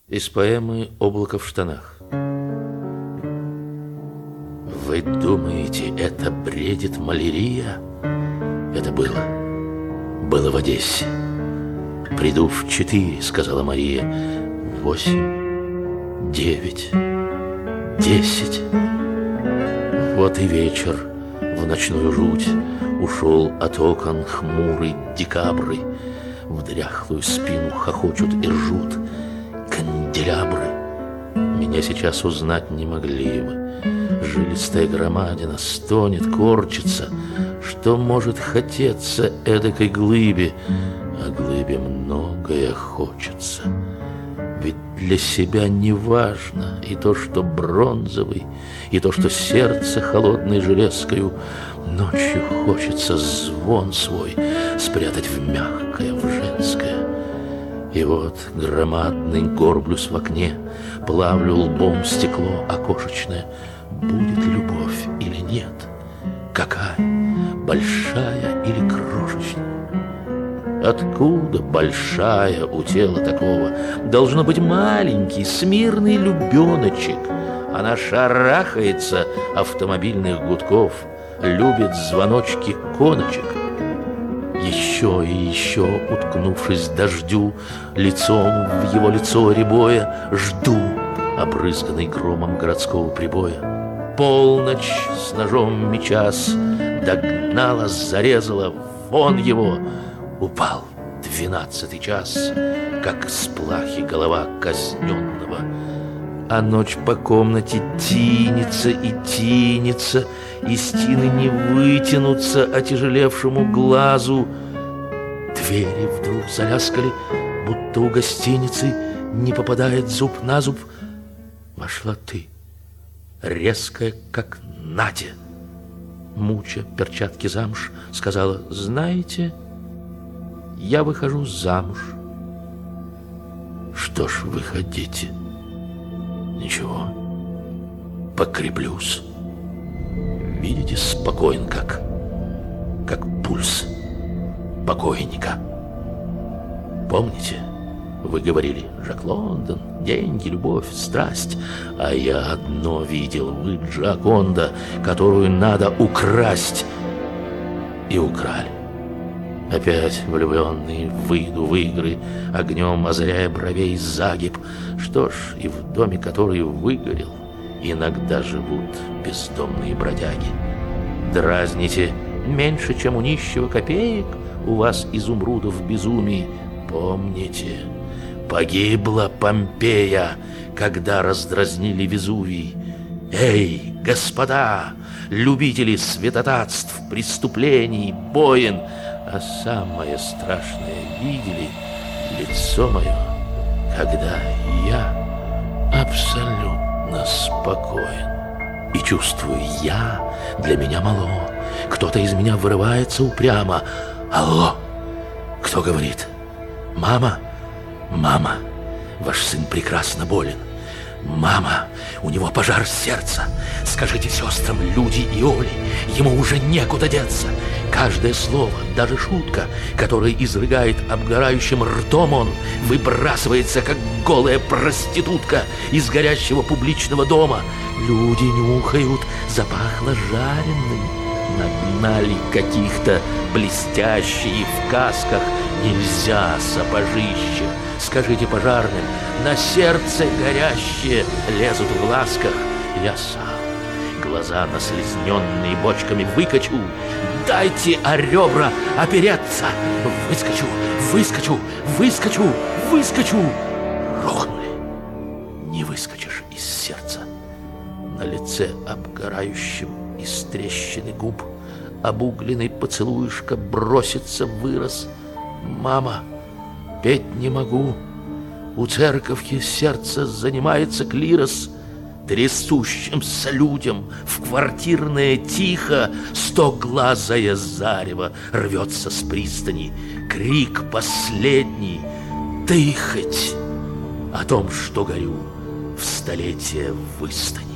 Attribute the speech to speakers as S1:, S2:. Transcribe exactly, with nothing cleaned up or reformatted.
S1: Из поэмы «Облако в штанах». Вы думаете, это бредит малярия? Это было. Было в Одессе. Приду в четыре, сказала Мария. Восемь, девять, десять. Вот и вечер в ночную жуть ушел от окон хмурый декабры. В дряхлую спину хохочут и ржут канделябры. Меня сейчас узнать не могли бы. Жилистая громадина стонет, корчится. Что может хотеться эдакой глыбе? А глыбе многое хочется. Ведь для себя не важно и то, что бронзовый, и то, что сердце холодной железкою. Ночью хочется звон свой спрятать в мягкое, в женское. И вот громадный горблюсь в окне, плавлю лбом стекло окошечное. Будет любовь или нет? Какая? Большая или крошечная? Откуда большая у тела такого? Должно быть маленький, смирный любеночек. Она шарахается автомобильных гудков, любит звоночки коночек. Еще и еще, уткнувшись дождю, лицом в его лицо рябое, жду, обрызганный громом городского прибоя. Полночь с ножом мечас догнала, зарезала, вон его. Упал двенадцатый час, как с плахи голова казненного. А ночь по комнате тинется и тинется, и стены не вытянутся отяжелевшему глазу. Двери вдруг заляскали, будто у гостиницы не попадает зуб на зуб. Вошла ты, резкая, как Надя. Муча перчатки замуж, сказала: знаете, я выхожу замуж. Что ж, выходите. Ничего, покреплюсь. Видите, спокоен как, как пульс покойника. Помните, вы говорили: Жак Лондон, деньги, любовь, страсть. А я одно видел: вы Джаконда, которую надо украсть. И украли. Опять влюбленные выйду в игры, огнем озаряя бровей загиб. Что ж, и в доме, который выгорел, иногда живут бездомные бродяги. Дразните: меньше, чем у нищего копеек, у вас изумрудов в безумии. Помните, погибла Помпея, когда раздразнили Везувий. Эй, господа, любители святотатств, преступлений, боин! А самое страшное видели лицо мое, когда я абсолютно спокоен. И чувствую, я для меня мало. Кто-то из меня вырывается упрямо. Алло, кто говорит? Мама? Мама, ваш сын прекрасно болен. Мама, у него пожар сердца. Скажите сестрам Люде и Оле, ему уже некуда деться. Каждое слово, даже шутка, которое изрыгает обгорающим ртом он, выбрасывается, как голая проститутка из горящего публичного дома. Люди нюхают, запахло жареным. Нагнали каких-то блестящие в касках. Нельзя, сапожище. Скажите пожарным, на сердце горящие лезут в ласках. Я сам глаза наслезненные бочками выкачу. Дайте о ребра опереться. Выскочу, выскочу, выскочу, выскочу. Рухнули. Не выскочишь из сердца. На лице обгорающем из трещины губ обугленный поцелуишка бросится в вырос. Мама, петь не могу. У церковки сердце занимается клирос. Трясущимся людям в квартирное тихо стоглазое зарево рвется с пристани. Крик последний: ты хоть о том, что горю в столетие выстани.